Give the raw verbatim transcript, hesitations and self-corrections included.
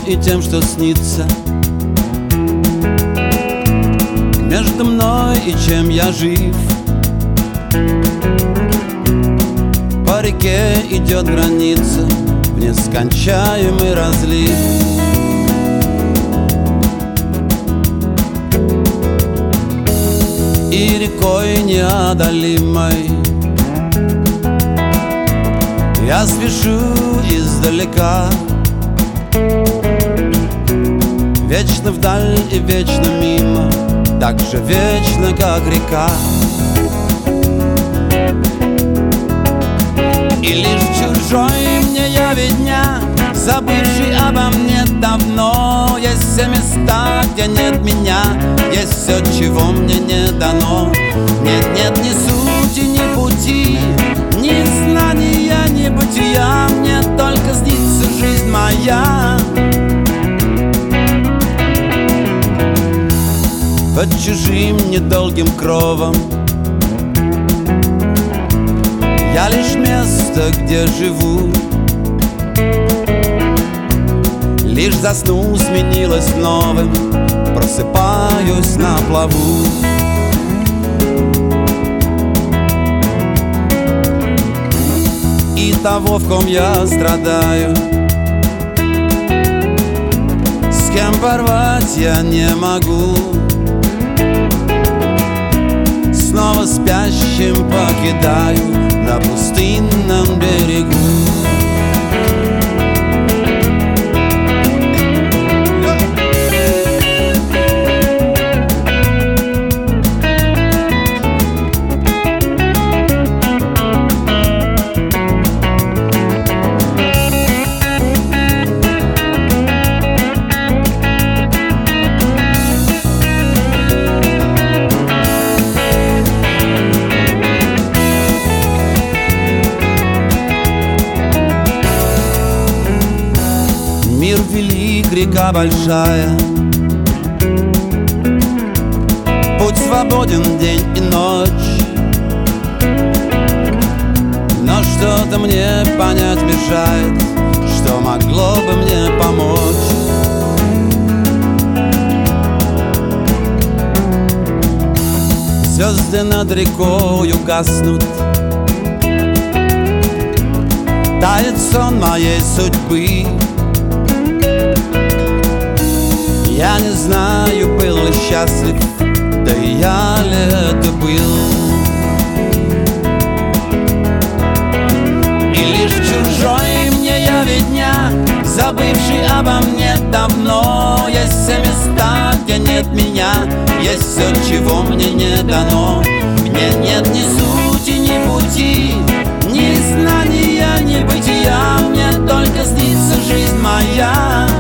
и тем, что снится, между мной и чем я жив. По реке идет граница в нескончаемый разлив. И рекой неодолимой я спешу издалека, вечно вдаль и вечно мимо, так же вечно, как река. И лишь чужой мне я видня, забывший обо мне давно. Есть все места, где нет меня, есть все, чего мне не дано. Нет, нет ни сути, ни пути, ни знания, ни бытия. Мне только снится жизнь моя под чужим недолгим кровом. Я лишь место, где живу, лишь заснул, сменилось новым, просыпаюсь на плаву. И того, в ком я страдаю, с кем порвать я не могу. Снова спящим покидаю на пустынном берегу. Мир велик, река большая, путь свободен день и ночь. Но что-то мне понять мешает, что могло бы мне помочь. Звезды над рекою гаснут, тает сон моей судьбы. Я не знаю, был ли счастлив, да и я ли это был. И лишь чужой мне я видня, забывший обо мне давно. Есть все места, где нет меня, есть все, чего мне не дано. Мне нет ни сути, ни пути, ни знания, ни бытия. Мне только снится жизнь моя